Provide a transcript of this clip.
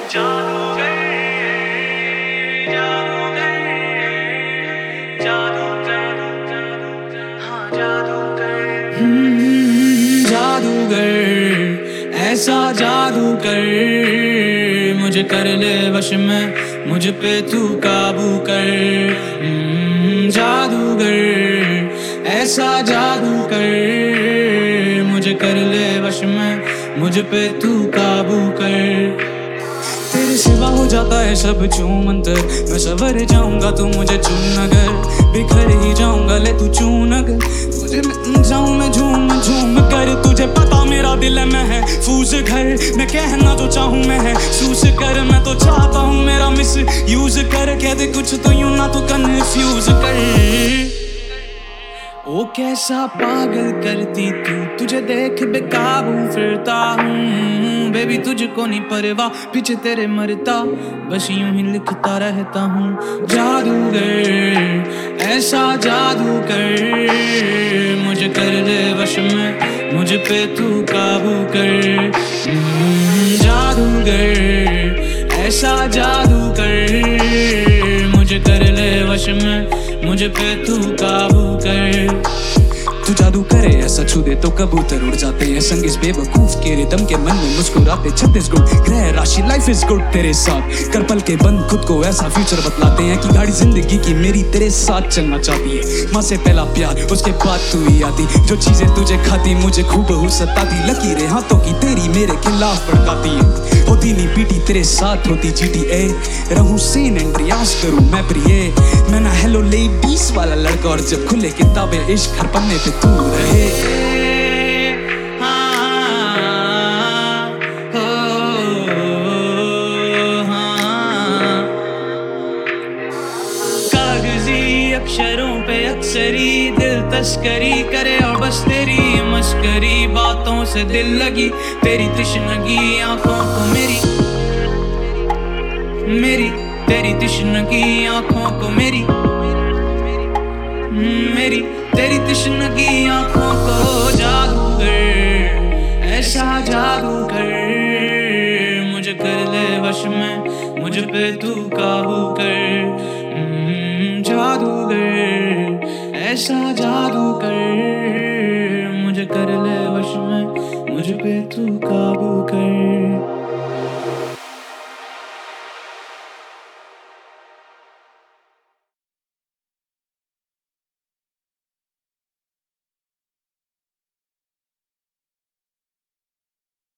जादूगर जादूगर जादू जादू जादू हाँ जादूगर जादूगर ऐसा जादू कर मुझे कर ले वश में मुझ पे तू काबू कर जादूगर ऐसा जादू कर मुझे कर ले वश में मुझ पे तू काबू कर तेरे सिवा हो जाता है सब चूं मंतर मैं सवर जाऊंगा तू मुझे चुन अगर बिखर ही जाऊंगा ले तू चून अगर तुझे मैं जाऊं मैं झूम कर तुझे पता मेरा दिल है मैं है फूस घर मैं कहना तो चाहूं मैं है सूस कर मैं तो चाहता हूं मेरा मिस यूज कर कह दे कुछ तो यूं ना तो कन्फ्यूज कर ओ कैसा पागल करती तू तुझे देख बेकाबू फिरता हूँ बेबी तुझको नहीं परवाह पीछे तेरे मरता बस यूं ही लिखता रहता हूँ जादूगर ऐसा जादू कर मुझे कर ले वश में मुझ पे तू काबू कर जादूगर ऐसा जादू कर मुझे कर ले वश में मुझ पे तू काबू कर तू जादू करे ऐसा छू दे तो कबूतर उड़ जाते हैं संग इस बेवकूफ के रिदम के मन में मुस्कुराते 36 गुण ग्रह राशि लाइफ इज गुड तेरे साथ कर पल के बंद खुद को ऐसा फ्यूचर बतलाते हैं कि गाड़ी जिंदगी की मेरी तेरे साथ चलना चाहती है माँ से पहला प्यार उसके बाद तू ही आती जो चीजें तुझे खाती मुझे खूब सताती लकीरें हाथों की तेरी मेरे खिलाफ भड़काती है होती नहीं पीटी तेरे साथ होती GTA रहूं सेन एंड रियाज करूं मैं प्रिय मैं ना हेलो लेडीज वाला लड़का और जब खुले किताबें इश्क हर पन्ने पे तू रहे कागजी अक्षरों पे अक्सरी दिल तस्करी करे और बस तेरी मस्करी बातों से दिल लगी तेरी तृष्णगी आंखों को मेरी तेरी तृष्णगी आंखों को मेरी तेरी तृष्णगी आंखों को जादूगर ऐसा जादू कर मुझे कर ले वश में मुझ पे तू काबू कर जादूगर ऐसा जादू कर मुझे कर ले वश में मुझ पे तू काबू कर